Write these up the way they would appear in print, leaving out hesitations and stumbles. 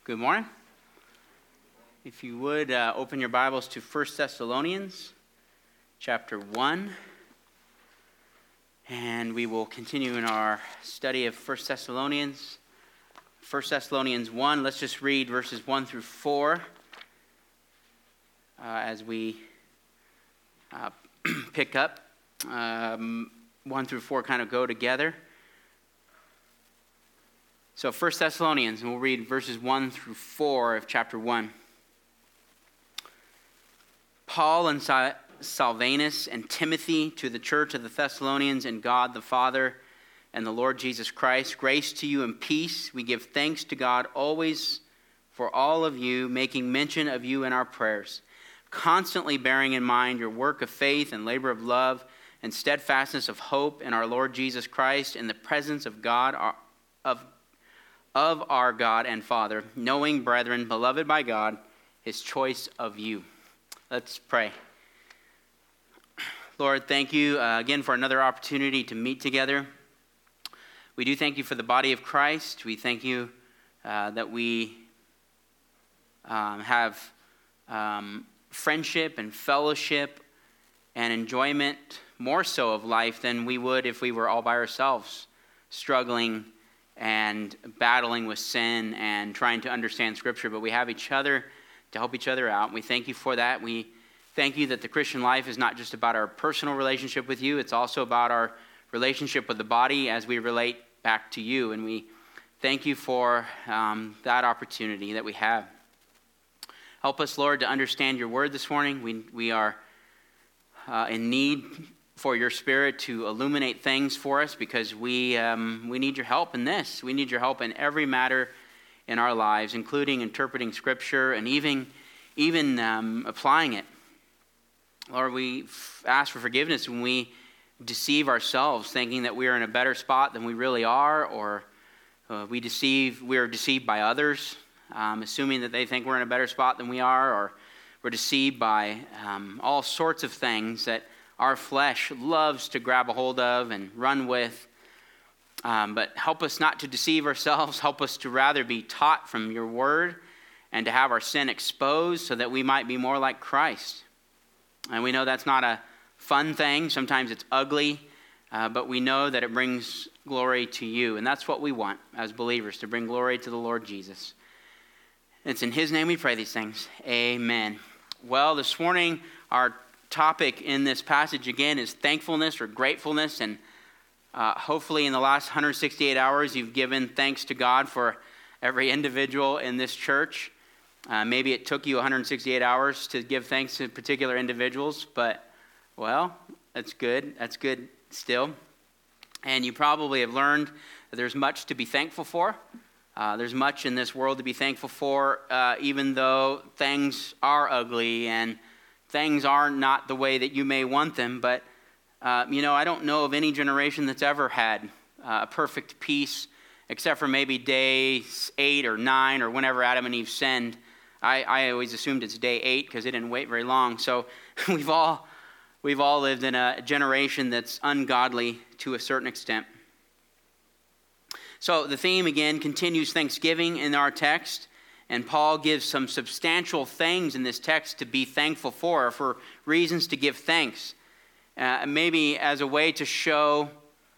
Good morning. If you would open your Bibles to 1 Thessalonians chapter 1, and we will continue in our study of 1 Thessalonians. 1 Thessalonians 1, let's just read verses 1 through 4 as we pick up. 1 through 4 kind of go together. So 1 Thessalonians, and we'll read verses 1 through 4 of chapter 1. Paul and Silvanus and Timothy to the church of the Thessalonians and God the Father and the Lord Jesus Christ, grace to you and peace. We give thanks to God always for all of you, making mention of you in our prayers, constantly bearing in mind your work of faith and labor of love and steadfastness of hope in our Lord Jesus Christ in the presence of God, of our God and Father, knowing, brethren, beloved by God, his choice of you. Let's pray. Lord, thank you again for another opportunity to meet together. We do thank you for the body of Christ. We thank you that we have friendship and fellowship and enjoyment more so of life than we would if we were all by ourselves, struggling and battling with sin and trying to understand Scripture. But we have each other to help each other out. We thank you for that. We thank you that the Christian life is not just about our personal relationship with you. It's also about our relationship with the body as we relate back to you. And we thank you for that opportunity that we have. Help us, Lord, to understand your word this morning. We are in need for your Spirit to illuminate things for us because we need your help in this. We need your help in every matter in our lives, including interpreting Scripture and even applying it. Lord, we ask for forgiveness when we deceive ourselves, thinking that we are in a better spot than we really are, or we are deceived by others, assuming that they think we're in a better spot than we are, or we're deceived by all sorts of things that our flesh loves to grab a hold of and run with. But help us not to deceive ourselves. Help us to rather be taught from your word and to have our sin exposed so that we might be more like Christ. And we know that's not a fun thing. Sometimes it's ugly, but we know that it brings glory to you. And that's what we want as believers, to bring glory to the Lord Jesus. It's in his name we pray these things. Amen. Well, this morning, our topic in this passage again is thankfulness or gratefulness, and hopefully in the last 168 hours you've given thanks to God for every individual in this church. Maybe it took you 168 hours to give thanks to particular individuals, but well, that's good still. And you probably have learned that there's much to be thankful for. There's much in this world to be thankful for, even though things are ugly and things are not the way that you may want them, but, I don't know of any generation that's ever had a perfect peace, except for maybe day 8 or 9 or whenever Adam and Eve sinned. I always assumed it's day 8 because it didn't wait very long. So we've all lived in a generation that's ungodly to a certain extent. So the theme again continues Thanksgiving in our text. And Paul gives some substantial things in this text to be thankful for reasons to give thanks. Maybe as a way to show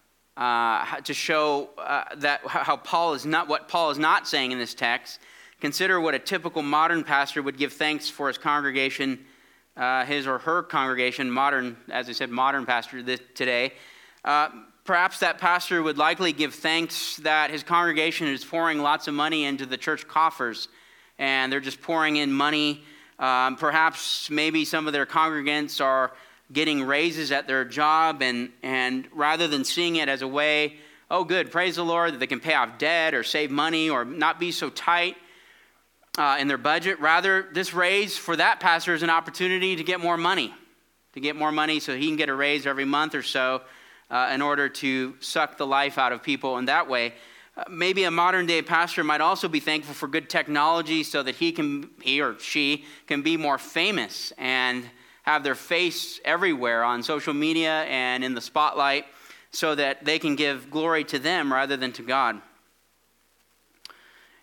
that how Paul is not what Paul is not saying in this text. Consider what a typical modern pastor would give thanks for his congregation, his or her congregation. Modern, as I said, modern pastor today. Perhaps that pastor would likely give thanks that his congregation is pouring lots of money into the church coffers, and they're just pouring in money. Perhaps maybe some of their congregants are getting raises at their job, and rather than seeing it as a way, oh good, praise the Lord, that they can pay off debt or save money or not be so tight in their budget, rather this raise for that pastor is an opportunity to get more money so he can get a raise every month or so in order to suck the life out of people in that way. Maybe a modern day pastor might also be thankful for good technology so that he or she can be more famous and have their face everywhere on social media and in the spotlight so that they can give glory to them rather than to God.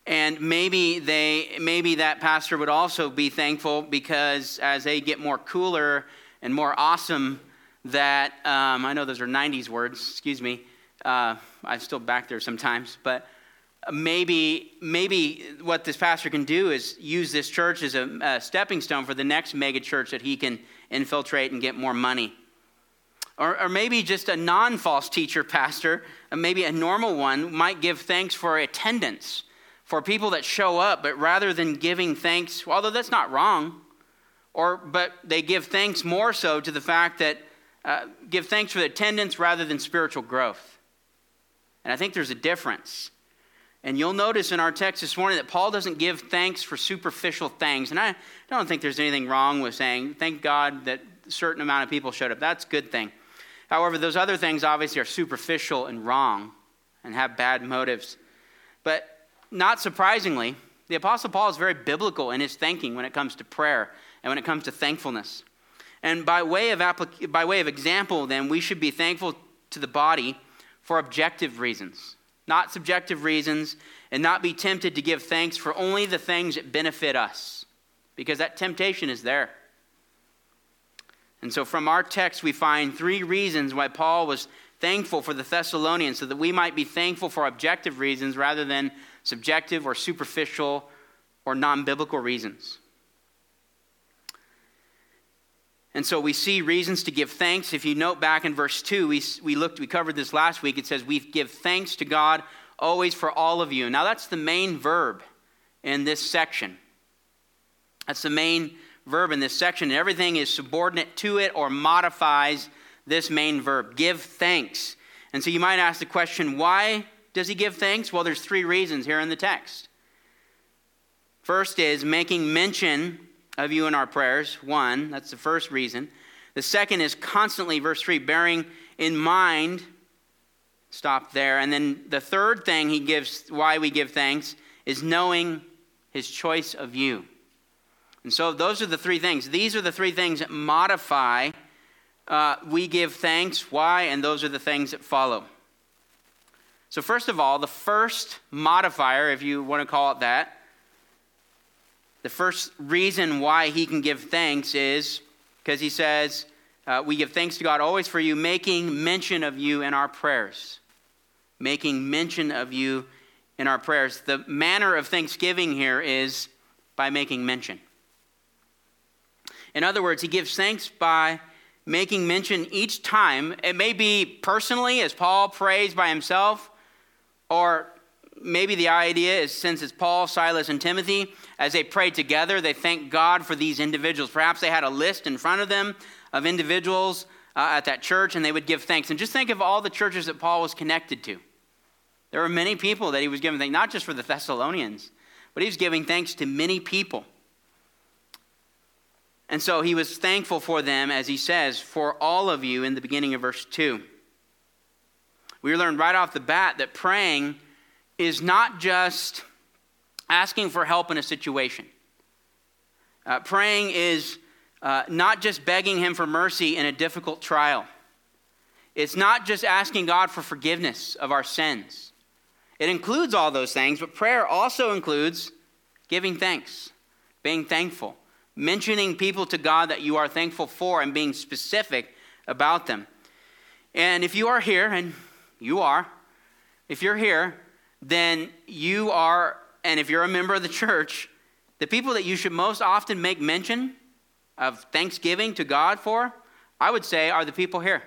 And maybe that pastor would also be thankful because as they get more cooler and more awesome, that I know those are 90s words, excuse me. I'm still back there sometimes, but maybe what this pastor can do is use this church as a stepping stone for the next mega church that he can infiltrate and get more money. Or maybe just a non-false teacher pastor, maybe a normal one, might give thanks for attendance, for people that show up, but rather than giving thanks, although that's not wrong, but they give thanks more so to the fact that give thanks for the attendance rather than spiritual growth. And I think there's a difference. And you'll notice in our text this morning that Paul doesn't give thanks for superficial things. And I don't think there's anything wrong with saying, thank God that a certain amount of people showed up. That's a good thing. However, those other things obviously are superficial and wrong and have bad motives. But not surprisingly, the Apostle Paul is very biblical in his thinking when it comes to prayer and when it comes to thankfulness. And by way of example, then, we should be thankful to the body for objective reasons, not subjective reasons, and not be tempted to give thanks for only the things that benefit us, because that temptation is there. And so from our text, we find 3 reasons why Paul was thankful for the Thessalonians, so that we might be thankful for objective reasons rather than subjective or superficial or non-biblical reasons. And so we see reasons to give thanks. If you note back in verse 2, we covered this last week. It says, we give thanks to God always for all of you. Now that's the main verb in this section. That's the main verb in this section. Everything is subordinate to it or modifies this main verb. Give thanks. And so you might ask the question, why does he give thanks? Well, there's 3 reasons here in the text. First is making mention of you in our prayers. 1, that's the first reason. The second is constantly, verse 3, bearing in mind. Stop there. And then the third thing he gives, why we give thanks, is knowing his choice of you. And so those are the 3 things. These are the 3 things that modify we give thanks, why, and those are the things that follow. So first of all, the first modifier, if you want to call it that, the first reason why he can give thanks is because he says, we give thanks to God always for you, making mention of you in our prayers. Making mention of you in our prayers. The manner of thanksgiving here is by making mention. In other words, he gives thanks by making mention each time. It may be personally, as Paul prays by himself, or maybe the idea is since it's Paul, Silas, and Timothy, as they prayed together, they thank God for these individuals. Perhaps they had a list in front of them of individuals at that church, and they would give thanks. And just think of all the churches that Paul was connected to. There were many people that he was giving thanks, not just for the Thessalonians, but he was giving thanks to many people. And so he was thankful for them, as he says, for all of you in the beginning of verse 2. We learned right off the bat that praying is not just asking for help in a situation. Praying is not just begging him for mercy in a difficult trial. It's not just asking God for forgiveness of our sins. It includes all those things, but prayer also includes giving thanks, being thankful, mentioning people to God that you are thankful for, and being specific about them. And if you are here, and you are, if you're here, then you are, and if you're a member of the church, the people that you should most often make mention of thanksgiving to God for, I would say, are the people here.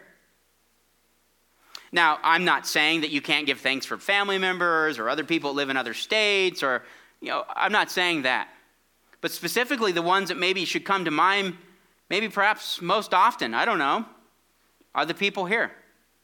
Now, I'm not saying that you can't give thanks for family members or other people that live in other states, or, I'm not saying that. But specifically the ones that maybe should come to mind, maybe perhaps most often, I don't know, are the people here.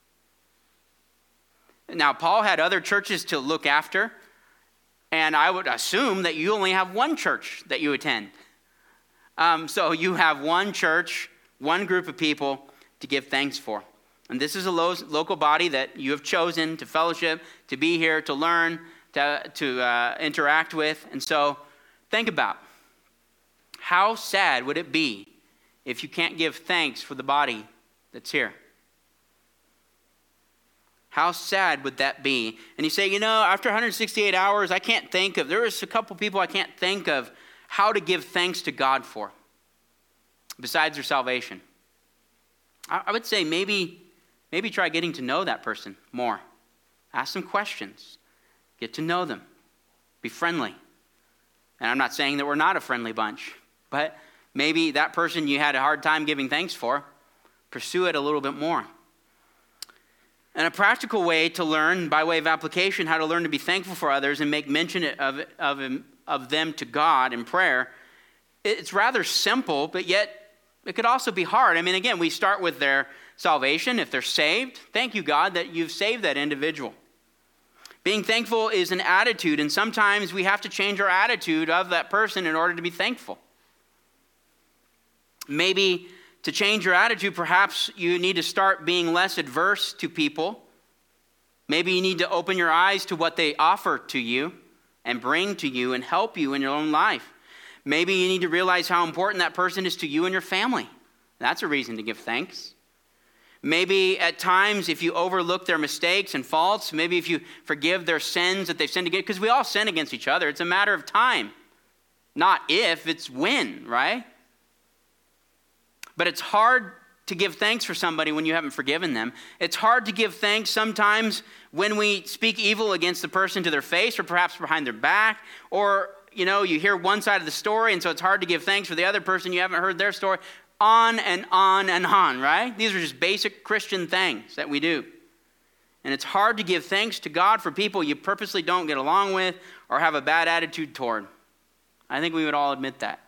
Now, Paul had other churches to look after, and I would assume that you only have one church that you attend. So you have one church, one group of people to give thanks for. And this is a local body that you have chosen to fellowship, to be here, to learn, to interact with. And so think about, how sad would it be if you can't give thanks for the body that's here? How sad would that be? And you say, after 168 hours, there is a couple people I can't think of how to give thanks to God for, besides their salvation. I would say maybe try getting to know that person more. Ask them questions. Get to know them. Be friendly. And I'm not saying that we're not a friendly bunch, but maybe that person you had a hard time giving thanks for, pursue it a little bit more. And a practical way to learn, by way of application, how to learn to be thankful for others and make mention of them to God in prayer, it's rather simple, but yet it could also be hard. Again, we start with their salvation. If they're saved, thank you, God, that you've saved that individual. Being thankful is an attitude, and sometimes we have to change our attitude of that person in order to be thankful. Maybe to change your attitude, perhaps you need to start being less adverse to people. Maybe you need to open your eyes to what they offer to you and bring to you and help you in your own life. Maybe you need to realize how important that person is to you and your family. That's a reason to give thanks. Maybe at times if you overlook their mistakes and faults, maybe if you forgive their sins that they've sinned against, because we all sin against each other. It's a matter of time. Not if, it's when, right? But it's hard to give thanks for somebody when you haven't forgiven them. It's hard to give thanks sometimes when we speak evil against the person to their face or perhaps behind their back, or you hear one side of the story, and so it's hard to give thanks for the other person. You haven't heard their story. On and on and on, right? These are just basic Christian things that we do. And it's hard to give thanks to God for people you purposely don't get along with or have a bad attitude toward. I think we would all admit that.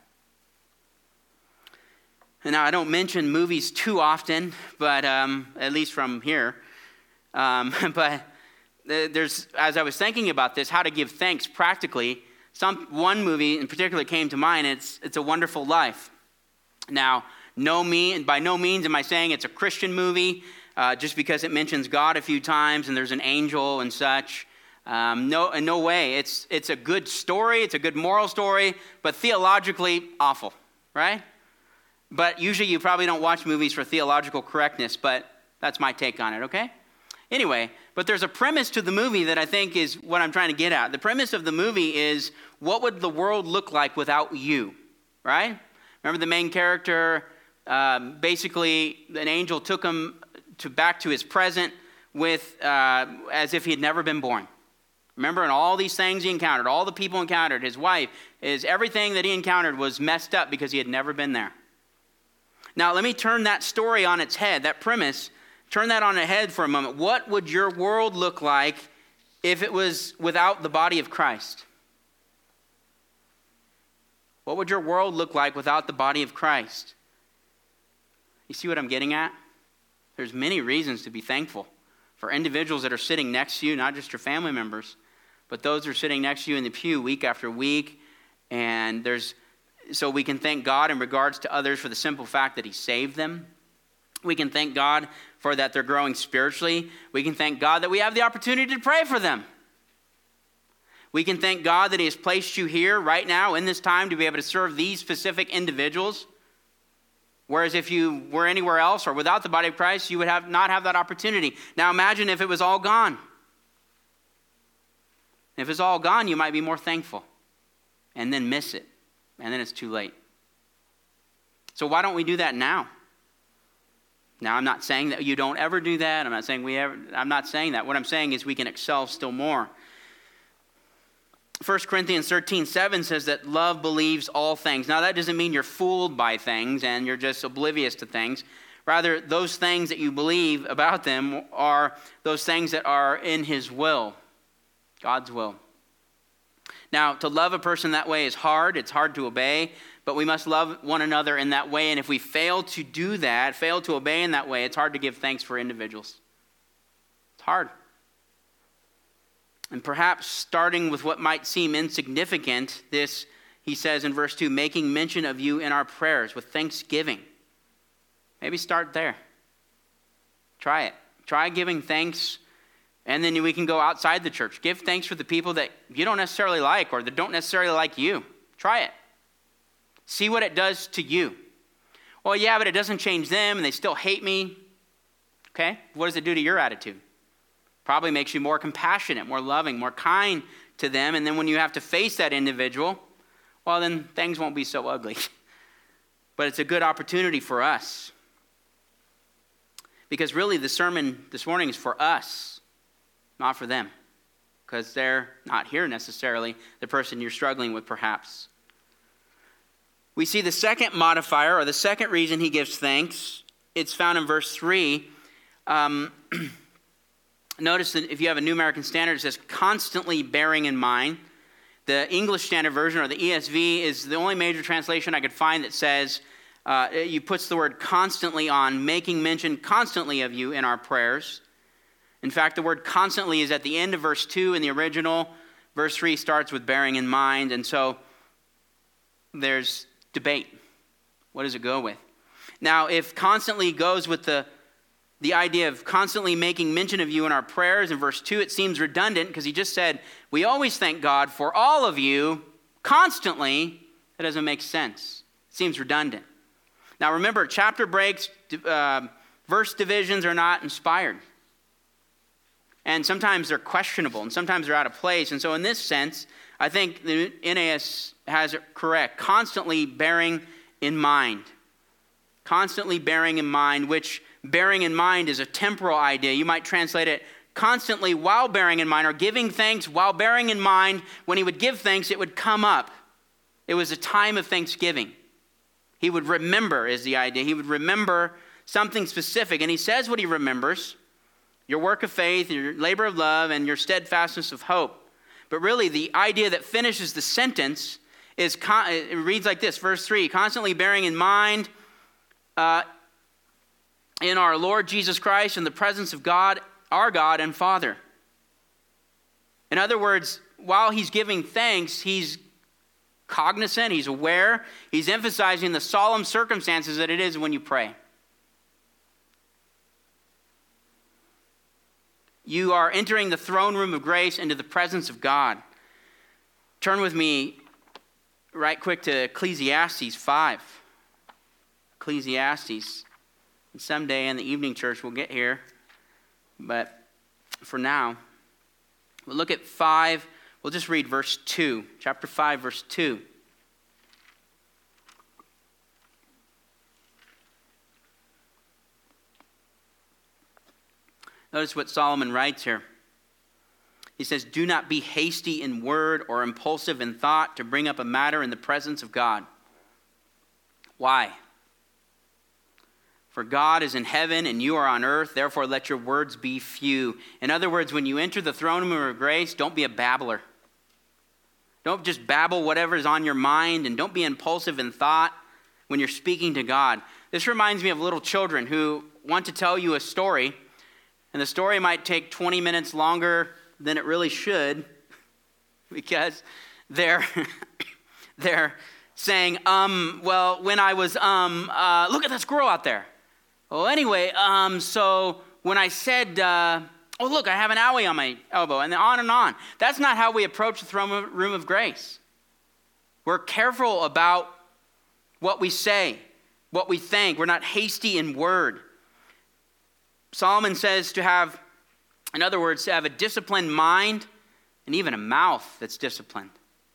And now I don't mention movies too often, but at least from here. But there's, as I was thinking about this, how to give thanks practically, one movie in particular came to mind. It's A Wonderful Life. Now, by no means am I saying it's a Christian movie, just because it mentions God a few times and there's an angel and such. No, in no way. It's a good story. It's a good moral story, but theologically awful, right? But usually you probably don't watch movies for theological correctness, but that's my take on it, okay? Anyway, but there's a premise to the movie that I think is what I'm trying to get at. The premise of the movie is, what would the world look like without you, right? Remember the main character, basically an angel took him back to his present with as if he had never been born. Remember, and all these things he encountered, all the people encountered, his wife, everything that he encountered was messed up because he had never been there. Now, let me turn that story on its head, that premise, turn that on its head for a moment. What would your world look like if it was without the body of Christ? What would your world look like without the body of Christ? You see what I'm getting at? There's many reasons to be thankful for individuals that are sitting next to you, not just your family members, but those who are sitting next to you in the pew week after week. And so we can thank God in regards to others for the simple fact that he saved them. We can thank God for that they're growing spiritually. We can thank God that we have the opportunity to pray for them. We can thank God that he has placed you here right now in this time to be able to serve these specific individuals. Whereas if you were anywhere else or without the body of Christ, you would not have that opportunity. Now imagine if it was all gone. If it's all gone, you might be more thankful and then miss it. And then it's too late. So why don't we do that now? Now, I'm not saying that you don't ever do that. I'm not saying that. What I'm saying is we can excel still more. 1 Corinthians 13:7 says that love believes all things. Now, that doesn't mean you're fooled by things and you're just oblivious to things. Rather, those things that you believe about them are those things that are in his will, God's will. Now, to love a person that way is hard. It's hard to obey, but we must love one another in that way. And if we fail to do that, fail to obey in that way, it's hard to give thanks for individuals. It's hard. And perhaps starting with what might seem insignificant, this, he says in verse 2, making mention of you in our prayers with thanksgiving. Maybe start there. Try it. Try giving thanks. And then we can go outside the church. Give thanks for the people that you don't necessarily like or that don't necessarily like you. Try it. See what it does to you. Well, yeah, but it doesn't change them and they still hate me. Okay, what does it do to your attitude? Probably makes you more compassionate, more loving, more kind to them. And then when you have to face that individual, well, then things won't be so ugly. But it's a good opportunity for us. Because really the sermon this morning is for us, not for them. Because they're not here necessarily, the person you're struggling with perhaps. We see the second modifier, or the second reason he gives thanks. It's found in verse 3. Notice that if you have a New American Standard, it says constantly bearing in mind. The English Standard Version, or the ESV, is the only major translation I could find that says, you puts the word constantly on, making mention constantly of you in our prayers. In fact, the word constantly is at the end of verse 2 in the original. Verse 3 starts with bearing in mind, and so there's debate. What does it go with? Now, if constantly goes with the idea of constantly making mention of you in our prayers in verse 2, it seems redundant because he just said, we always thank God for all of you constantly. That doesn't make sense. It seems redundant. Now remember, chapter breaks, verse divisions are not inspired. And sometimes they're questionable, and sometimes they're out of place. And so in this sense, I think the NAS has it correct. Constantly bearing in mind. Constantly bearing in mind, which bearing in mind is a temporal idea. You might translate it constantly while bearing in mind, or giving thanks while bearing in mind. When he would give thanks, it would come up. It was a time of thanksgiving. He would remember is the idea. He would remember something specific. And he says what he remembers. Your work of faith, your labor of love, and your steadfastness of hope. But really, the idea that finishes the sentence is, it reads like this, verse 3, constantly bearing in mind in our Lord Jesus Christ in the presence of God, our God and Father. In other words, while he's giving thanks, he's cognizant, he's aware, he's emphasizing the solemn circumstances that it is when you pray. You are entering the throne room of grace into the presence of God. Turn with me right quick to Ecclesiastes 5. Ecclesiastes. And someday in the evening church we'll get here. But for now, we'll look at 5. We'll just read verse 2. Chapter 5, verse 2. Notice what Solomon writes here. He says, do not be hasty in word or impulsive in thought to bring up a matter in the presence of God. Why? For God is in heaven and you are on earth, therefore let your words be few. In other words, when you enter the throne room of grace, don't be a babbler. Don't just babble whatever is on your mind, and don't be impulsive in thought when you're speaking to God. This reminds me of little children who want to tell you a story, and the story might take 20 minutes longer than it really should because they're saying, well, when I was, look at that squirrel out there. Well, anyway, so when I said, oh, look, I have an owie on my elbow, and then on and on. That's not how we approach the throne room of grace. We're careful about what we say, what we think. We're not hasty in word. Solomon says to have, in other words, to have a disciplined mind and even a mouth that's disciplined.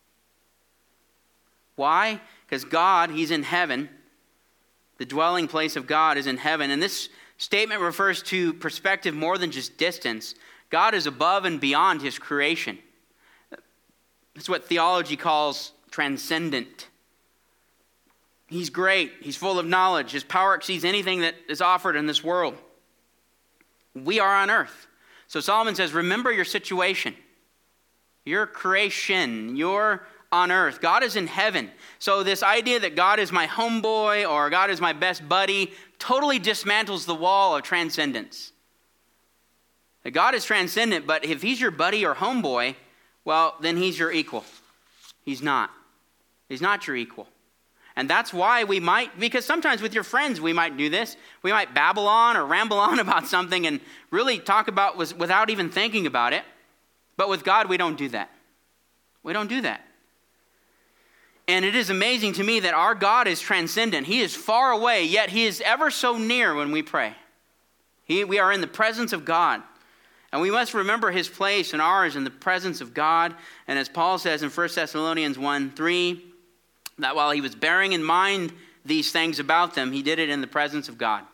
Why? Because God, he's in heaven. The dwelling place of God is in heaven. And this statement refers to perspective more than just distance. God is above and beyond his creation. That's what theology calls transcendent. He's great. He's full of knowledge. His power exceeds anything that is offered in this world. We are on earth. So Solomon says, remember your situation. Your creation. You're on earth. God is in heaven. So this idea that God is my homeboy or God is my best buddy totally dismantles the wall of transcendence. That God is transcendent, but if he's your buddy or homeboy, well, then he's your equal. He's not. He's not your equal. And that's why we might, because sometimes with your friends we might do this. We might babble on or ramble on about something and really talk about without even thinking about it. But with God, we don't do that. We don't do that. And it is amazing to me that our God is transcendent. He is far away, yet he is ever so near when we pray. We are in the presence of God. And we must remember his place and ours in the presence of God. And as Paul says in 1 Thessalonians 1:3, that while he was bearing in mind these things about them, he did it in the presence of God.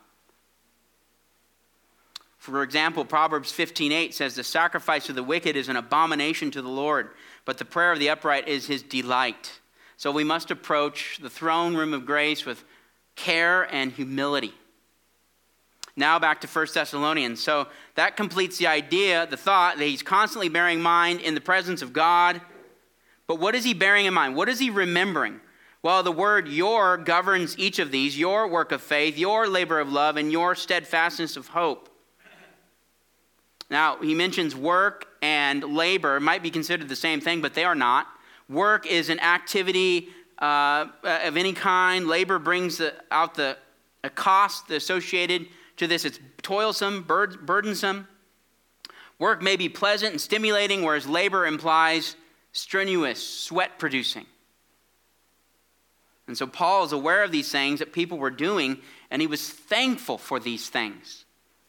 For example, Proverbs 15:8 says, the sacrifice of the wicked is an abomination to the Lord, but the prayer of the upright is his delight. So we must approach the throne room of grace with care and humility. Now back to 1 Thessalonians. So that completes the idea, the thought that he's constantly bearing in mind in the presence of God. But what is he bearing in mind? What is he remembering? Well, the word your governs each of these, your work of faith, your labor of love, and your steadfastness of hope. Now, he mentions work and labor might be considered the same thing, but they are not. Work is an activity of any kind. Labor brings out a cost associated to this. It's toilsome, burdensome. Work may be pleasant and stimulating, whereas labor implies strenuous, sweat-producing. And so Paul is aware of these things that people were doing, and he was thankful for these things.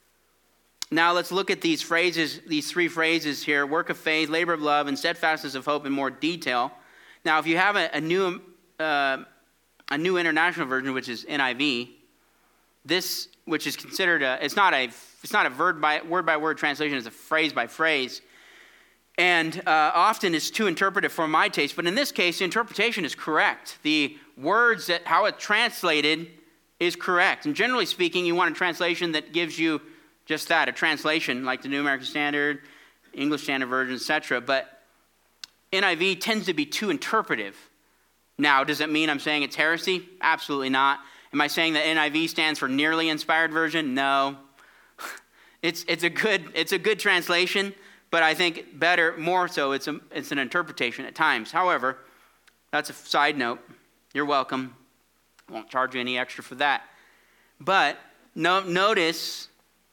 Now let's look at these phrases, these three phrases here: work of faith, labor of love, and steadfastness of hope in more detail. Now, if you have a new international version, which is NIV, this, which is considered it's not a word by word translation, it's a phrase by phrase, and often it's too interpretive for my taste. But in this case, the interpretation is correct. The words how it's translated is correct. And generally speaking, you want a translation that gives you just that, a translation like the New American Standard, English Standard Version, etc. But NIV tends to be too interpretive. Now, does it mean I'm saying it's heresy? Absolutely not. Am I saying that NIV stands for nearly inspired version? No. It's a good translation, but I think more so, it's an interpretation at times. However, that's a side note. You're welcome. I won't charge you any extra for that. But notice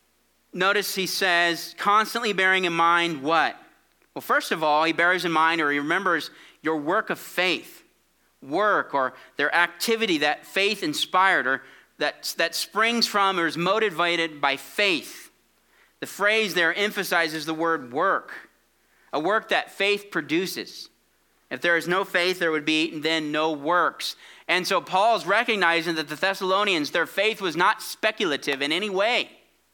he says, constantly bearing in mind what? Well, first of all, he bears in mind, or he remembers, your work of faith. Work, or their activity that faith inspired, or that springs from or is motivated by faith. The phrase there emphasizes the word work, a work that faith produces. If there is no faith, there would be then no works. And so Paul's recognizing that the Thessalonians, their faith was not speculative in any way.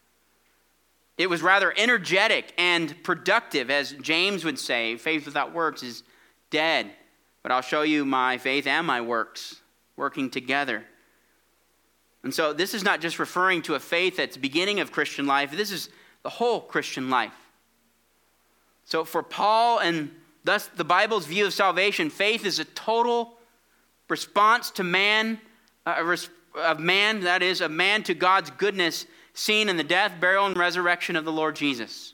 It was rather energetic and productive. As James would say, faith without works is dead. But I'll show you my faith and my works working together. And so this is not just referring to a faith that's the beginning of Christian life. This is the whole Christian life. So for Paul, and thus the Bible's view of salvation, faith is a total response to man, that is, of man to God's goodness, seen in the death, burial, and resurrection of the Lord Jesus.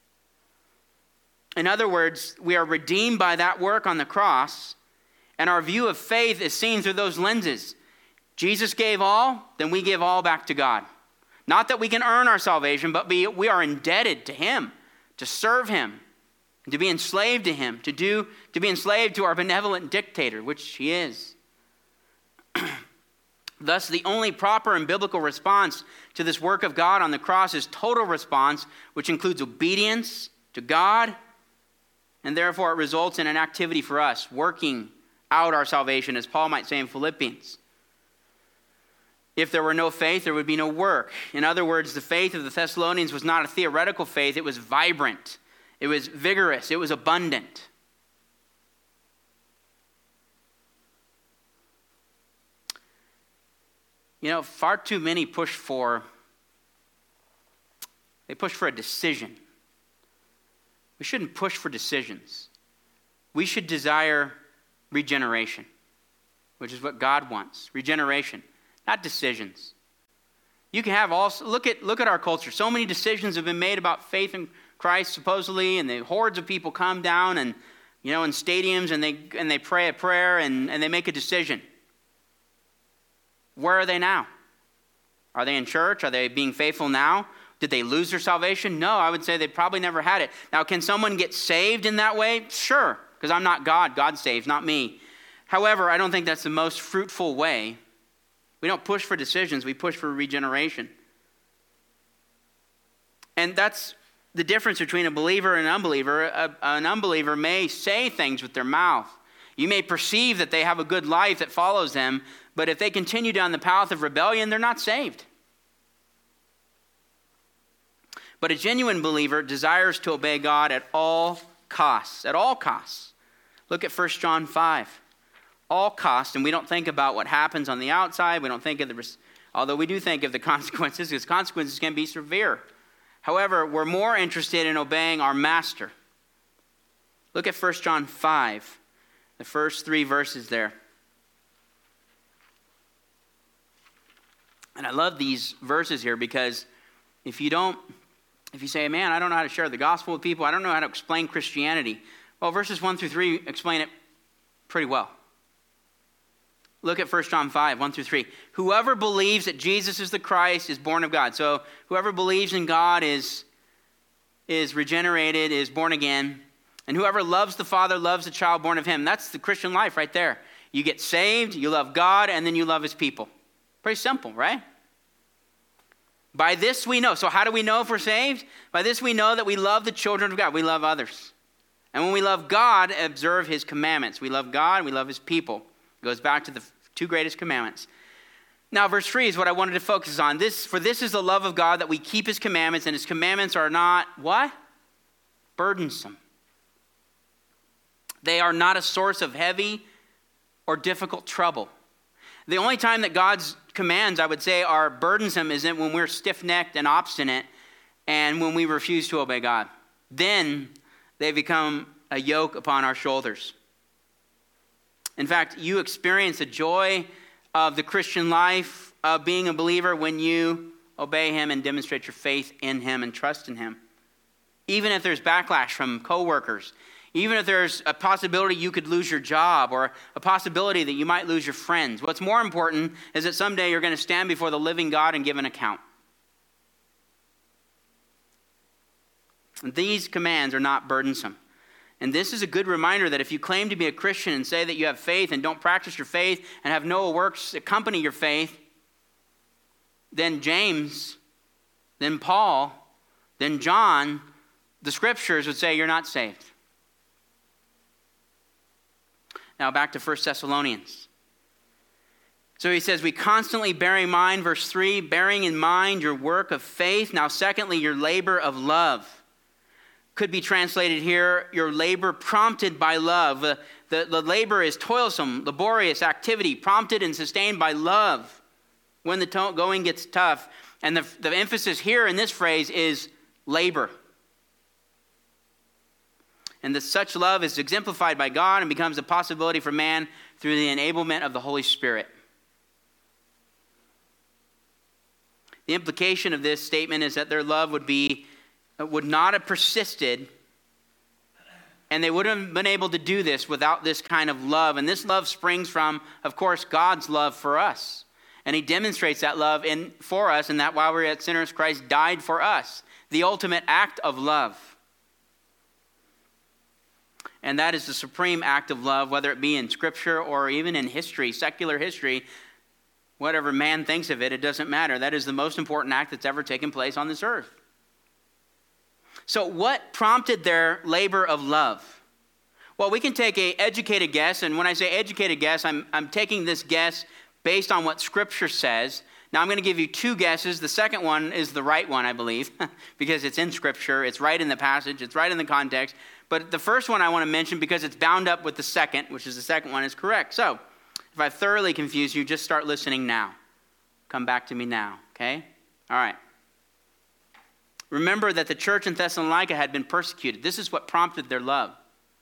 In other words, we are redeemed by that work on the cross, and our view of faith is seen through those lenses. Jesus gave all, then we give all back to God. Not that we can earn our salvation, but we are indebted to him, to serve him, and to be enslaved to him, to be enslaved to our benevolent dictator, which he is. Thus, the only proper and biblical response to this work of God on the cross is total response, which includes obedience to God, and therefore it results in an activity for us, working out our salvation, as Paul might say in Philippians. If there were no faith, there would be no work. In other words, the faith of the Thessalonians was not a theoretical faith. It was vibrant. It was vigorous. It was abundant. You know, far too many push for a decision. We shouldn't push for decisions. We should desire regeneration, which is what God wants. Regeneration, not decisions. You can have look at our culture. So many decisions have been made about faith in Christ, supposedly, and the hordes of people come down and, in stadiums, and they pray a prayer and they make a decision. Where are they now? Are they in church? Are they being faithful now? Did they lose their salvation? No, I would say they probably never had it. Now, can someone get saved in that way? Sure, because I'm not God. God saves, not me. However, I don't think that's the most fruitful way. We don't push for decisions. We push for regeneration. And that's the difference between a believer and an unbeliever. An unbeliever may say things with their mouth. You may perceive that they have a good life that follows them, but if they continue down the path of rebellion, they're not saved. But a genuine believer desires to obey God at all costs. At all costs. Look at 1 John 5. All costs, and we don't think about what happens on the outside. We don't think of although we do think of the consequences, because consequences can be severe. However, we're more interested in obeying our master. Look at 1 John 5, the first 3 verses there. And I love these verses here because if you say, man, I don't know how to share the gospel with people, I don't know how to explain Christianity. Well, verses 1 through 3 explain it pretty well. Look at 1 John 5, 1 through 3. Whoever believes that Jesus is the Christ is born of God. So whoever believes in God is regenerated, is born again. And whoever loves the Father loves the child born of him. That's the Christian life right there. You get saved, you love God, and then you love his people. Pretty simple, right? By this we know. So how do we know if we're saved? By this we know that we love the children of God. We love others. And when we love God, observe his commandments. We love God, and we love his people. It goes back to the 2 greatest commandments. Now, verse 3 is what I wanted to focus on. For this is the love of God, that we keep his commandments, and his commandments are not, what? Burdensome. They are not a source of heavy or difficult trouble. The only time that God's commands, I would say, are burdensome is when we're stiff-necked and obstinate and when we refuse to obey God. Then they become a yoke upon our shoulders. In fact, you experience the joy of the Christian life, of being a believer, when you obey him and demonstrate your faith in him and trust in him. Even if there's backlash from coworkers, even if there's a possibility you could lose your job or a possibility that you might lose your friends, what's more important is that someday you're going to stand before the living God and give an account. And these commands are not burdensome. And this is a good reminder that if you claim to be a Christian and say that you have faith and don't practice your faith and have no works accompany your faith, then James, then Paul, then John, the scriptures would say you're not saved. Now back to 1 Thessalonians. So he says, we constantly bear in mind, verse 3, bearing in mind your work of faith. Now secondly, your labor of love. Could be translated here, your labor prompted by love. The labor is toilsome, laborious activity, prompted and sustained by love when the going gets tough. And the emphasis here in this phrase is labor. And such love is exemplified by God and becomes a possibility for man through the enablement of the Holy Spirit. The implication of this statement is that their love would not have persisted, and they wouldn't have been able to do this without this kind of love. And this love springs from, of course, God's love for us. And he demonstrates that love for us, and that while we're yet sinners, Christ died for us. The ultimate act of love. And that is the supreme act of love, whether it be in Scripture or even in history, secular history. Whatever man thinks of it, it doesn't matter. That is the most important act that's ever taken place on this earth. So what prompted their labor of love? Well, we can take an educated guess, and when I say educated guess, I'm taking this guess based on what Scripture says. Now, I'm going to give you 2 guesses. The second one is the right one, I believe, because it's in Scripture. It's right in the passage. It's right in the context. But the first one I want to mention, because it's bound up with the second, which is the second one, is correct. So, if I thoroughly confuse you, just start listening now. Come back to me now, okay? All right. Remember that the church in Thessalonica had been persecuted. This is what prompted their love.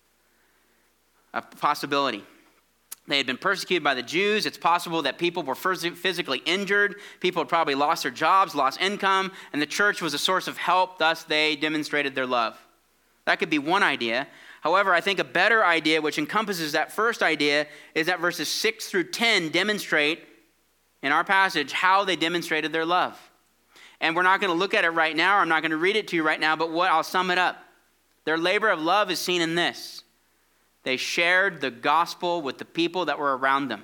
A possibility. They had been persecuted by the Jews. It's possible that people were physically injured. People had probably lost their jobs, lost income, and the church was a source of help. Thus, they demonstrated their love. That could be one idea. However, I think a better idea, which encompasses that first idea, is that verses 6 through 10 demonstrate, in our passage, how they demonstrated their love. And we're not going to look at it right now. I'm not going to read it to you right now, but I'll sum it up. Their labor of love is seen in this. They shared the gospel with the people that were around them.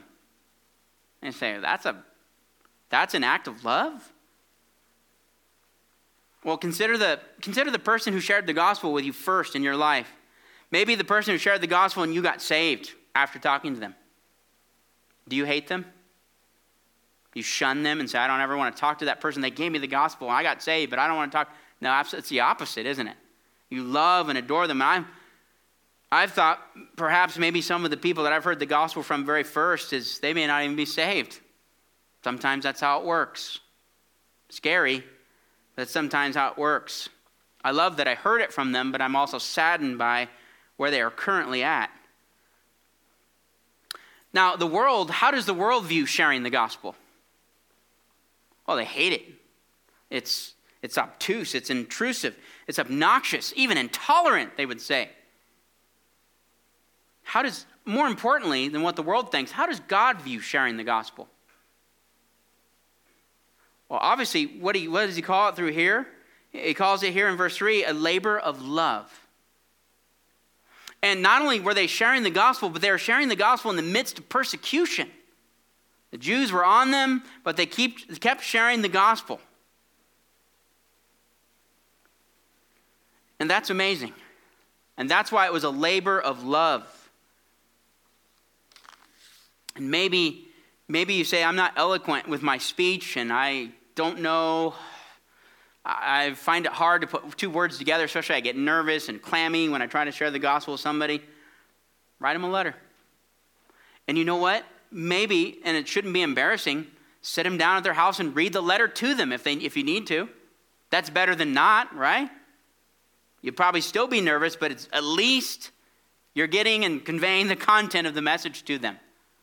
And you say, that's an act of love? Well, consider the person who shared the gospel with you first in your life. Maybe the person who shared the gospel and you got saved after talking to them. Do you hate them? You shun them and say, I don't ever want to talk to that person. They gave me the gospel and I got saved, but I don't want to talk. No, it's the opposite, isn't it? You love and adore them. And I've thought perhaps maybe some of the people that I've heard the gospel from very first is they may not even be saved. Sometimes that's how it works. Scary, but that's sometimes how it works. I love that I heard it from them, but I'm also saddened by where they are currently at. Now, the world, how does the world view sharing the gospel? Well, they hate it. It's obtuse, it's intrusive, it's obnoxious, even intolerant, they would say. More importantly than what the world thinks, how does God view sharing the gospel? Well, obviously, what does he call it through here? He calls it here in verse 3, a labor of love. And not only were they sharing the gospel, but they were sharing the gospel in the midst of persecution. The Jews were on them, but they kept sharing the gospel. And that's amazing. And that's why it was a labor of love. And maybe you say, I'm not eloquent with my speech, and I don't know. I find it hard to put two words together, especially I get nervous and clammy when I try to share the gospel with somebody. Write them a letter. And you know what? Maybe, and it shouldn't be embarrassing, sit them down at their house and read the letter to them if you need to. That's better than not, right? You'd probably still be nervous, but it's at least you're getting and conveying the content of the message to them.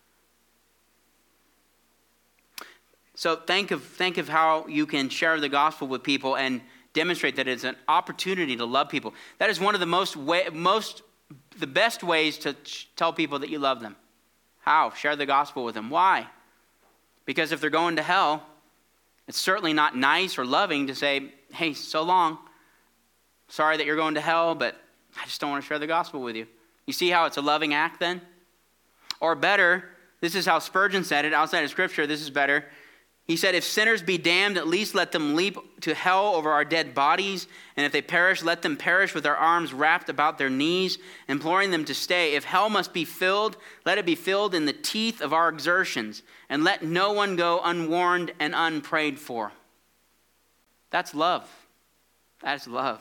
So think of how you can share the gospel with people and demonstrate that it's an opportunity to love people. That is one of the best ways to tell people that you love them. How? Share the gospel with them. Why? Because if they're going to hell, it's certainly not nice or loving to say, hey, so long. Sorry that you're going to hell, but I just don't want to share the gospel with you. You see how it's a loving act then? Or better, this is how Spurgeon said it outside of Scripture. This is better. He said, if sinners be damned, at least let them leap to hell over our dead bodies. And if they perish, let them perish with their arms wrapped about their knees, imploring them to stay. If hell must be filled, let it be filled in the teeth of our exertions. And let no one go unwarned and unprayed for. That's love. That's love.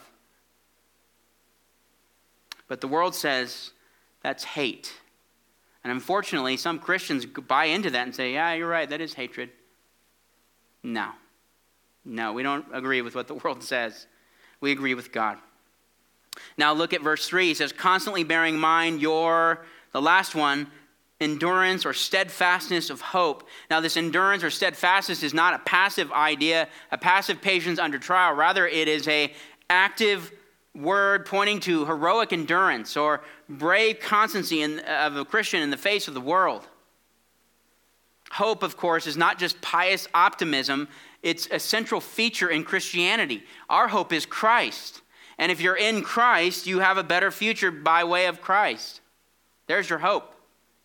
But the world says that's hate. And unfortunately, some Christians buy into that and say, yeah, you're right, that is hatred. No, we don't agree with what the world says. We agree with God. Now look at verse 3. It says, constantly bearing in mind the last one, endurance or steadfastness of hope. Now this endurance or steadfastness is not a passive idea, a passive patience under trial. Rather, it is an active word pointing to heroic endurance or brave constancy of a Christian in the face of the world. Hope, of course, is not just pious optimism. It's a central feature in Christianity. Our hope is Christ. And if you're in Christ, you have a better future by way of Christ. There's your hope.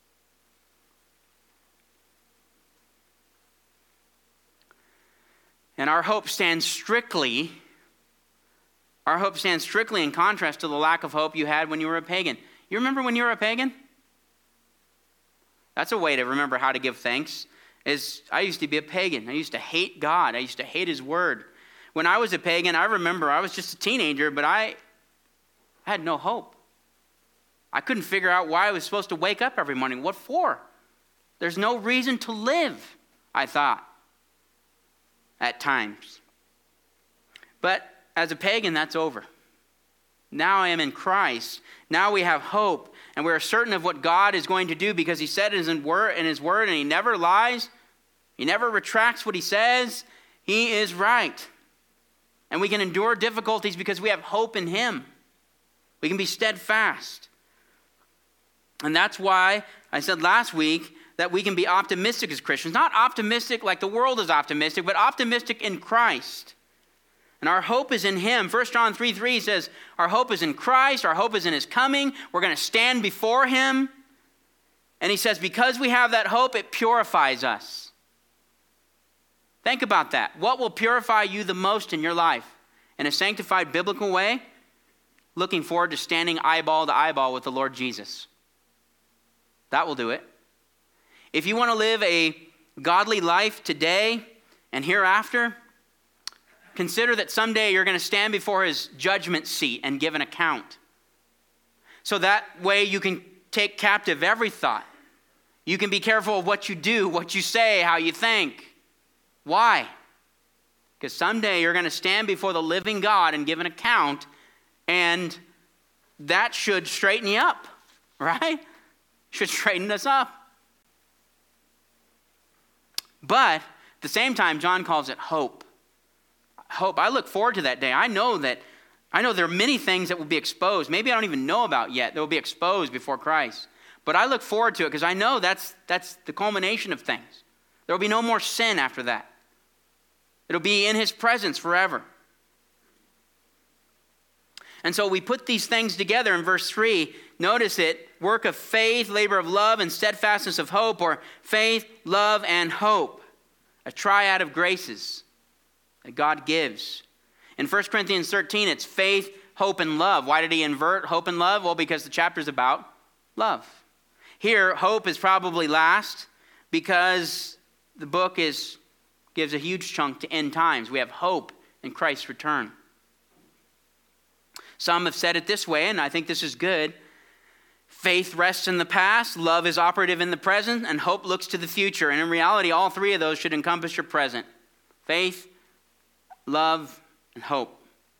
And our hope stands strictly in contrast to the lack of hope you had when you were a pagan. You remember when you were a pagan? That's a way to remember how to give thanks. I used to be a pagan. I used to hate God. I used to hate his word. When I was a pagan, I remember I was just a teenager, but I had no hope. I couldn't figure out why I was supposed to wake up every morning. What for? There's no reason to live, I thought, at times. But as a pagan, that's over. Now I am in Christ. Now we have hope, and we are certain of what God is going to do because he said in his word, and he never lies. He never retracts what he says. He is right. And we can endure difficulties because we have hope in him. We can be steadfast. And that's why I said last week that we can be optimistic as Christians. Not optimistic like the world is optimistic, but optimistic in Christ. And our hope is in him. 1 John 3:3 says, our hope is in Christ. Our hope is in his coming. We're going to stand before him. And he says, because we have that hope, it purifies us. Think about that. What will purify you the most in your life? in a sanctified biblical way, looking forward to standing eyeball to eyeball with the Lord Jesus. That will do it. If you want to live a godly life today and hereafter, consider that someday you're going to stand before his judgment seat and give an account. So that way you can take captive every thought. You can be careful of what you do, what you say, how you think. Why? Because someday you're going to stand before the living God and give an account, and that should straighten you up, right? Should straighten us up. But at the same time, John calls it hope. Hope. I look forward to that day. I know there are many things that will be exposed. Maybe I don't even know about yet. That will be exposed before Christ. But I look forward to it because I know that's the culmination of things. There will be no more sin after that. It'll be in his presence forever. And so we put these things together in verse 3. Notice it, work of faith, labor of love, and steadfastness of hope, or faith, love, and hope. A triad of graces that God gives. In 1 Corinthians 13, it's faith, hope, and love. Why did he invert hope and love? Well, because the chapter's about love. Here, hope is probably last because the book gives a huge chunk to end times. We have hope in Christ's return. Some have said it this way, and I think this is good. Faith rests in the past, love is operative in the present, and hope looks to the future. And in reality, all three of those should encompass your present. Faith, love, and hope.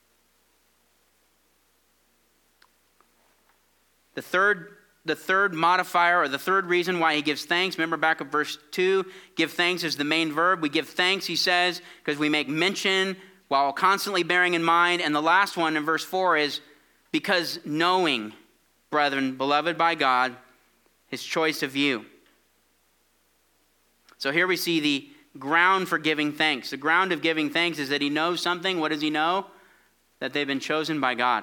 The third modifier, or the third reason why he gives thanks, remember back at verse 2, give thanks is the main verb. We give thanks, he says, because we make mention while constantly bearing in mind. And the last one in verse 4 is because knowing, brethren, beloved by God, his choice of you. So here we see the ground for giving thanks. The ground of giving thanks is that he knows something. What does he know? That they've been chosen by God.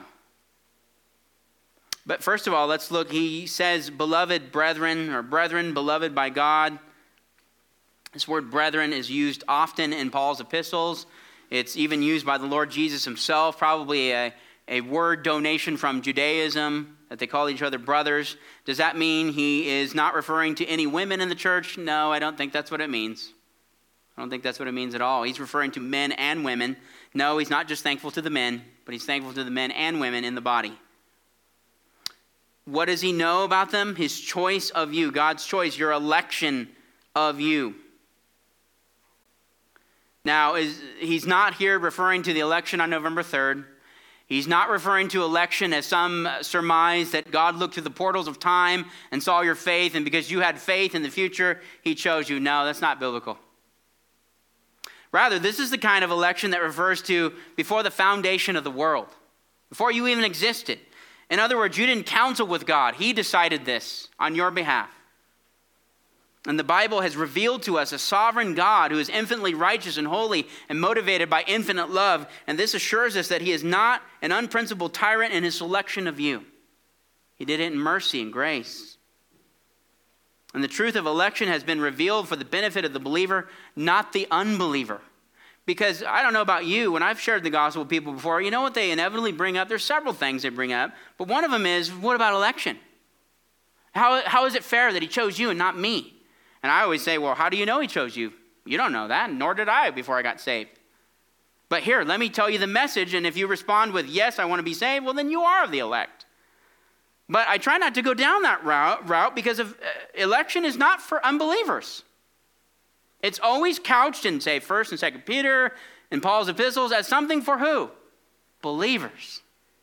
But first of all, let's look. He says, beloved brethren, or brethren, beloved by God. This word brethren is used often in Paul's epistles. It's even used by the Lord Jesus himself, probably a word donation from Judaism, that they call each other brothers. Does that mean he is not referring to any women in the church? No, I don't think that's what it means. I don't think that's what it means at all. He's referring to men and women. No, he's not just thankful to the men, but he's thankful to the men and women in the body. What does he know about them? His choice of you, God's choice, your election of you. Now, he's not here referring to the election on November 3rd. He's not referring to election as some surmise that God looked through the portals of time and saw your faith, and because you had faith in the future, he chose you. No, that's not biblical. Rather, this is the kind of election that refers to before the foundation of the world, before you even existed. In other words, you didn't counsel with God. He decided this on your behalf. And the Bible has revealed to us a sovereign God who is infinitely righteous and holy and motivated by infinite love. And this assures us that he is not an unprincipled tyrant in his selection of you. He did it in mercy and grace. And the truth of election has been revealed for the benefit of the believer, not the unbeliever. Because I don't know about you, when I've shared the gospel with people before, you know what they inevitably bring up? There's several things they bring up. But one of them is, what about election? How is it fair that he chose you and not me? And I always say, well, how do you know he chose you? You don't know that, nor did I before I got saved. But here, let me tell you the message, and if you respond with, yes, I want to be saved, well, then you are of the elect. But I try not to go down that route because election is not for unbelievers. It's always couched in, say, 1 and 2 Peter and Paul's epistles as something for who? Believers.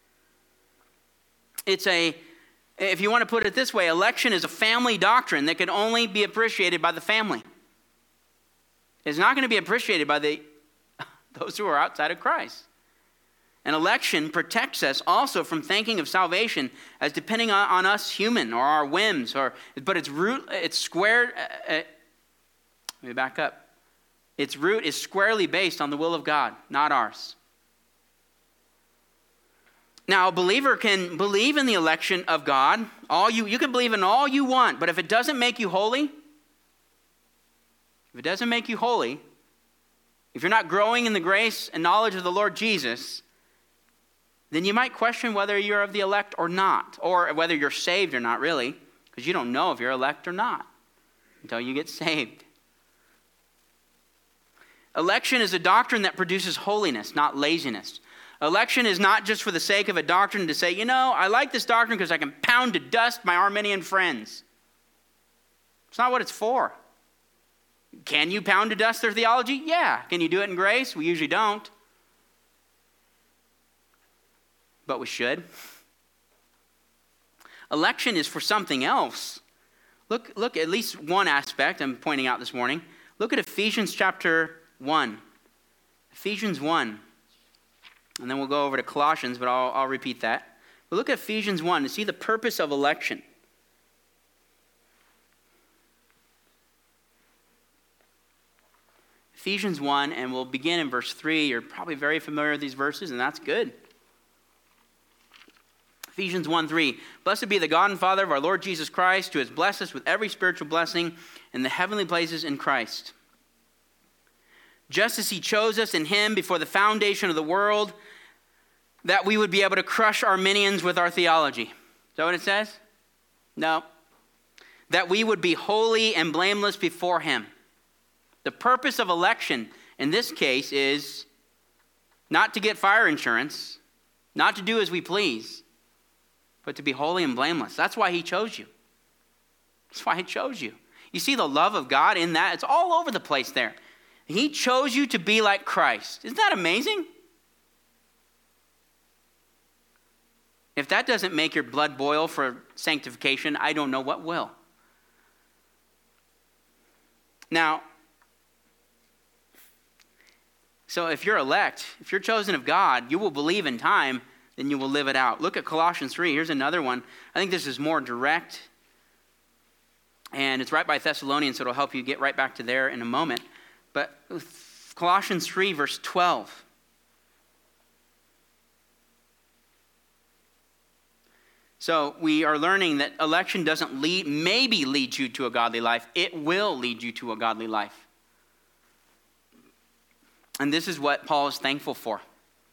If you want to put it this way, election is a family doctrine that can only be appreciated by the family. It's not going to be appreciated by those who are outside of Christ. And election protects us also from thinking of salvation as depending on us human or our whims. But its root, it's squared. Let me back up. Its root is squarely based on the will of God, not ours. Now, a believer can believe in the election of God. You can believe in all you want, but if it doesn't make you holy, if you're not growing in the grace and knowledge of the Lord Jesus, then you might question whether you're of the elect or not, or whether you're saved or not, really, because you don't know if you're elect or not until you get saved. Election is a doctrine that produces holiness, not laziness. Election is not just for the sake of a doctrine to say, I like this doctrine because I can pound to dust my Arminian friends. It's not what it's for. Can you pound to dust their theology? Yeah. Can you do it in grace? We usually don't. But we should. Election is for something else. Look at least one aspect I'm pointing out this morning. Look at Ephesians chapter 1. Ephesians 1. And then we'll go over to Colossians, but I'll repeat that. But look at Ephesians 1 to see the purpose of election. Ephesians 1, and we'll begin in verse 3. You're probably very familiar with these verses, and that's good. Ephesians 1:3. Blessed be the God and Father of our Lord Jesus Christ, who has blessed us with every spiritual blessing in the heavenly places in Christ. Just as he chose us in him before the foundation of the world, that we would be able to crush Arminians with our theology. Is that what it says? No. That we would be holy and blameless before him. The purpose of election in this case is not to get fire insurance, not to do as we please, but to be holy and blameless. That's why he chose you. That's why he chose you. You see the love of God in that? It's all over the place there. He chose you to be like Christ. Isn't that amazing? If that doesn't make your blood boil for sanctification, I don't know what will. Now, so if you're elect, if you're chosen of God, you will believe in time, then you will live it out. Look at Colossians 3. Here's another one. I think this is more direct. And it's right by Thessalonians, so it'll help you get right back to there in a moment. But Colossians 3, verse 12. So we are learning that election doesn't maybe lead you to a godly life. It will lead you to a godly life. And this is what Paul is thankful for.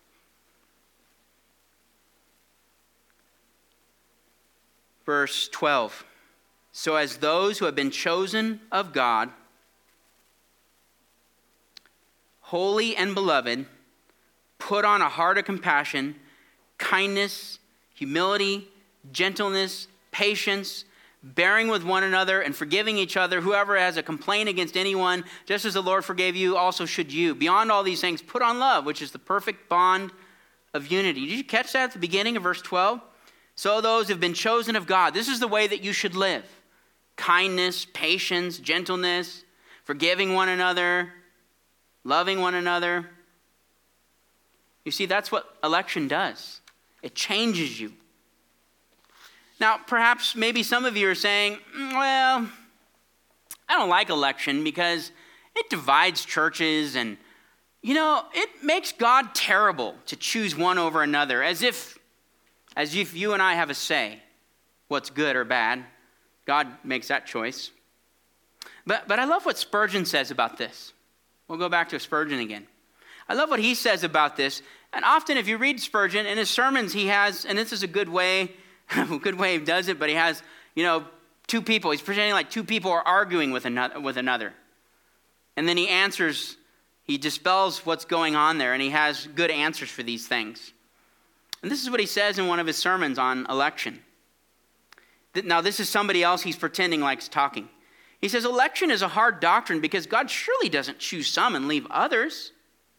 Verse 12. So as those who have been chosen of God, holy and beloved, put on a heart of compassion, kindness, humility, gentleness, patience, bearing with one another and forgiving each other. Whoever has a complaint against anyone, just as the Lord forgave you, also should you. Beyond all these things, put on love, which is the perfect bond of unity. Did you catch that at the beginning of verse 12? So those who have been chosen of God, this is the way that you should live. Kindness, patience, gentleness, forgiving one another, loving one another. You see, that's what election does. It changes you. Now, perhaps maybe some of you are saying, well, I don't like election because it divides churches and, it makes God terrible to choose one over another, as if you and I have a say what's good or bad. God makes that choice. But I love what Spurgeon says about this. We'll go back to Spurgeon again. I love what he says about this. And often if you read Spurgeon, in his sermons he has, and this is a good way he does it, but he has, two people. He's pretending like two people are arguing with another. And then he dispels what's going on there, and he has good answers for these things. And this is what he says in one of his sermons on election. Now, this is somebody else he's pretending like's talking. He says, election is a hard doctrine because God surely doesn't choose some and leave others.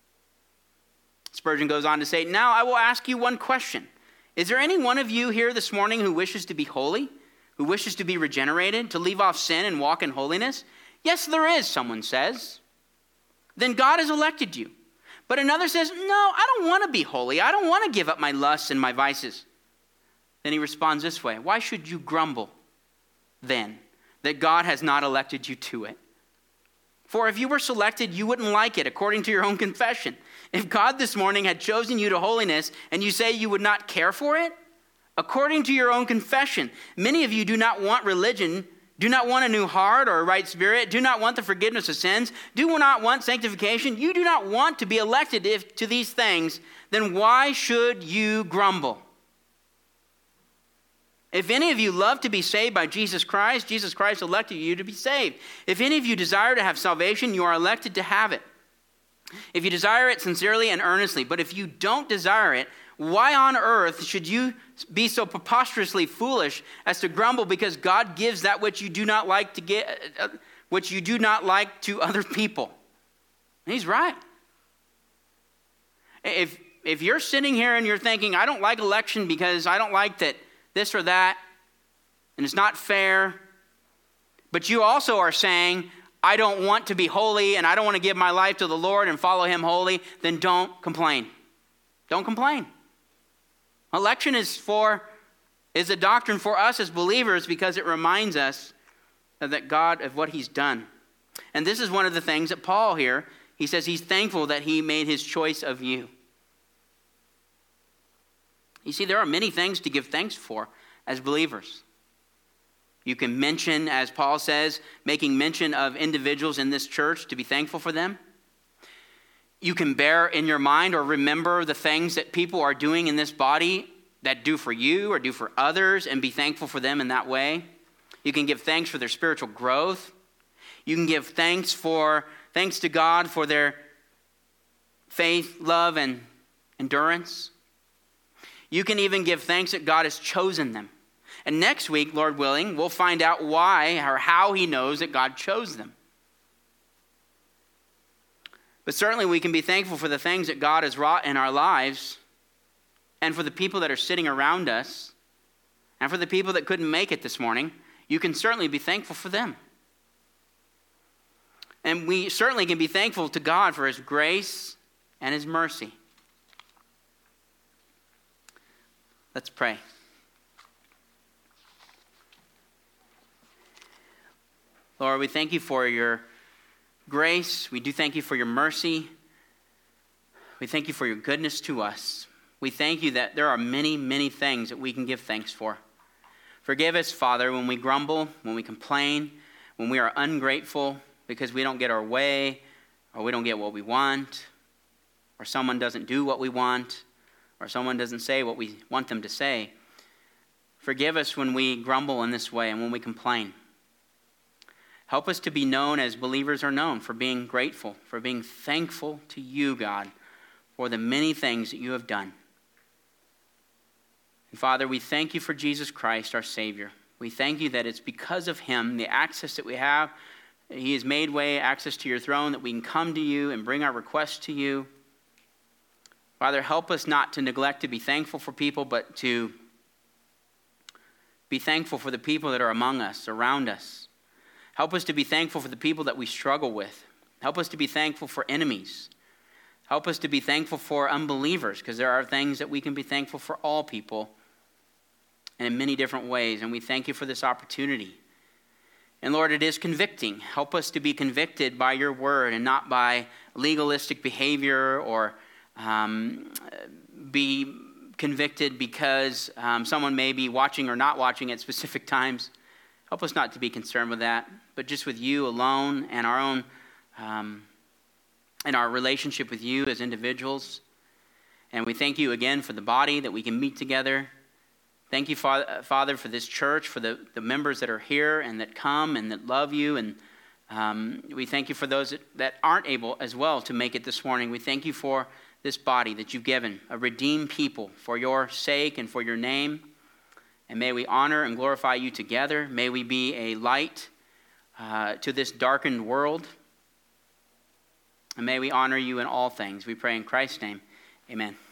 Spurgeon goes on to say, now I will ask you one question. Is there any one of you here this morning who wishes to be holy, who wishes to be regenerated, to leave off sin and walk in holiness? Yes, there is, someone says. Then God has elected you. But another says, no, I don't want to be holy. I don't want to give up my lusts and my vices. Then he responds this way, why should you grumble then that God has not elected you to it? For if you were selected, you wouldn't like it, according to your own confession. If God this morning had chosen you to holiness and you say you would not care for it, according to your own confession, many of you do not want religion Do not want a new heart or a right spirit. Do not want the forgiveness of sins. Do not want sanctification. You do not want to be elected to these things. Then why should you grumble? If any of you love to be saved by Jesus Christ elected you to be saved. If any of you desire to have salvation, you are elected to have it. If you desire it sincerely and earnestly. But if you don't desire it, why on earth should you be so preposterously foolish as to grumble because God gives that which you do not like to get, which you do not like to other people? And he's right. If you're sitting here and you're thinking, I don't like election because I don't like that this or that, and it's not fair, but you also are saying, I don't want to be holy and I don't want to give my life to the Lord and follow him wholly, then don't complain. Don't complain. Election is a doctrine for us as believers because it reminds us that God, of what he's done. And this is one of the things that Paul here, he says he's thankful that he made his choice of you. You see, there are many things to give thanks for as believers. You can mention, as Paul says, making mention of individuals in this church to be thankful for them. You can bear in your mind or remember the things that people are doing in this body that do for you or do for others and be thankful for them in that way. You can give thanks for their spiritual growth. You can give thanks to God for their faith, love, and endurance. You can even give thanks that God has chosen them. And next week, Lord willing, we'll find out why or how he knows that God chose them. But certainly we can be thankful for the things that God has wrought in our lives and for the people that are sitting around us and for the people that couldn't make it this morning. You can certainly be thankful for them. And we certainly can be thankful to God for his grace and his mercy. Let's pray. Lord, we thank you for your grace. We do thank you for your mercy. We thank you for your goodness to us. We thank you that there are many, many things that we can give thanks for. Forgive us, Father, when we grumble, when we complain, when we are ungrateful because we don't get our way, or we don't get what we want, or someone doesn't do what we want, or someone doesn't say what we want them to say. Forgive us when we grumble in this way and when we complain. Help us to be known as believers are known for being grateful, for being thankful to you, God, for the many things that you have done. And Father, we thank you for Jesus Christ, our Savior. We thank you that it's because of him, the access that we have, he has made way, access to your throne, that we can come to you and bring our requests to you. Father, help us not to neglect to be thankful for people, but to be thankful for the people that are among us, around us. Help us to be thankful for the people that we struggle with. Help us to be thankful for enemies. Help us to be thankful for unbelievers, because there are things that we can be thankful for all people and in many different ways. And we thank you for this opportunity. And Lord, it is convicting. Help us to be convicted by your word and not by legalistic behavior or be convicted because someone may be watching or not watching at specific times. Help us not to be concerned with that, but just with you alone and our own, and our relationship with you as individuals. And we thank you again for the body that we can meet together. Thank you, Father, for this church, for the members that are here and that come and that love you. And we thank you for those that aren't able as well to make it this morning. We thank you for this body that you've given, a redeemed people for your sake and for your name. And may we honor and glorify you together. May we be a light to this darkened world. And may we honor you in all things. We pray in Christ's name. Amen.